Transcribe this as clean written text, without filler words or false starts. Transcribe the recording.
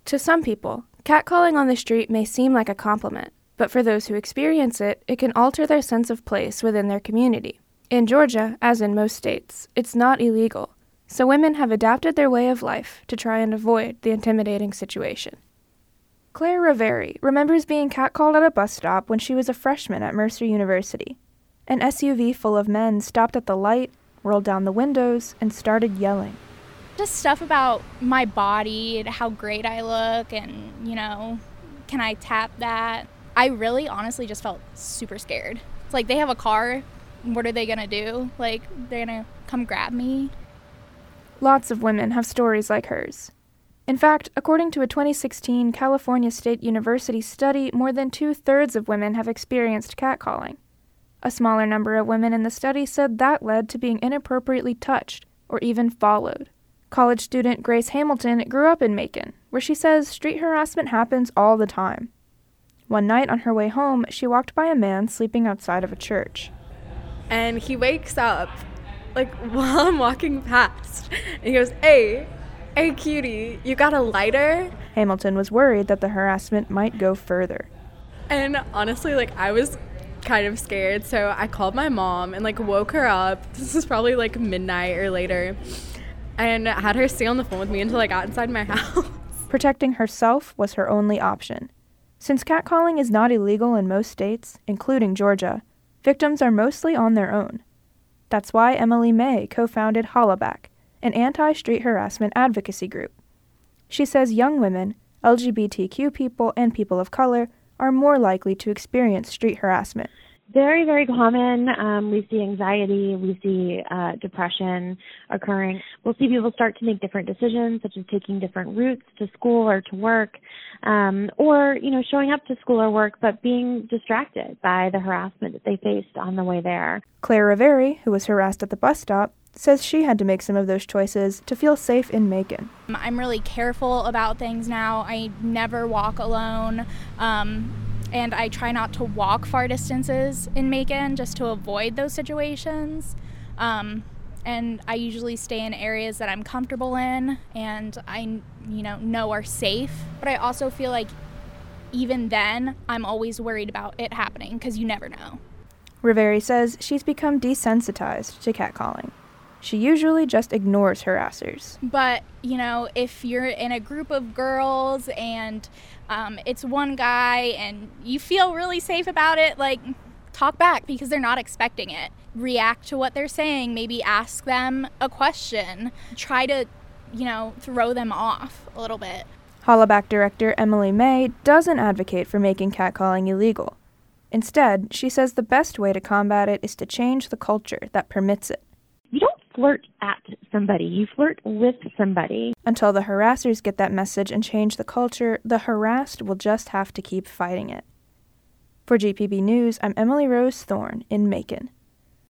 To some people, catcalling on the street may seem like a compliment, but for those who experience it, it can alter their sense of place within their community. In Georgia, as in most states, it's not illegal, so women have adapted their way of life to try and avoid the intimidating situation. Claire Riveri remembers being catcalled at a bus stop when she was a freshman at Mercer University. An SUV full of men stopped at the light, rolled down the windows, and started yelling. Just stuff about my body and how great I look and, can I tap that? I really honestly just felt super scared. It's like they have a car, what are they gonna do? Like, they're gonna come grab me? Lots of women have stories like hers. In fact, according to a 2016 California State University study, more than 2/3 of women have experienced catcalling. A smaller number of women in the study said that led to being inappropriately touched or even followed. College student Grace Hamilton grew up in Macon, where she says street harassment happens all the time. One night on her way home, she walked by a man sleeping outside of a church. And he wakes up, while I'm walking past, and he goes, hey cutie, you got a lighter? Hamilton was worried that the harassment might go further. And honestly, I was kind of scared, so I called my mom and woke her up. This was probably midnight or later, and had her stay on the phone with me until I got inside my house. Protecting herself was her only option. Since catcalling is not illegal in most states, including Georgia, victims are mostly on their own. That's why Emily May co-founded Hollaback, an anti-street harassment advocacy group. She says young women, LGBTQ people, and people of color are more likely to experience street harassment. Very, very common. We see anxiety, we see depression occurring. We'll see people start to make different decisions, such as taking different routes to school or to work, or, showing up to school or work, but being distracted by the harassment that they faced on the way there. Claire Riveri, who was harassed at the bus stop, says she had to make some of those choices to feel safe in Macon. I'm really careful about things now. I never walk alone. And I try not to walk far distances in Macon just to avoid those situations. And I usually stay in areas that I'm comfortable in and I know are safe. But I also feel like even then, I'm always worried about it happening because you never know. Riveri says she's become desensitized to catcalling. She usually just ignores harassers. But, if you're in a group of girls and it's one guy and you feel really safe about it, talk back because they're not expecting it. React to what they're saying, maybe ask them a question. Try to, throw them off a little bit. Hollaback director Emily May doesn't advocate for making catcalling illegal. Instead, she says the best way to combat it is to change the culture that permits it. You don't flirt at somebody, you flirt with somebody. Until the harassers get that message and change the culture, the harassed will just have to keep fighting it. For GPB News, I'm Emily Rose Thorne in Macon.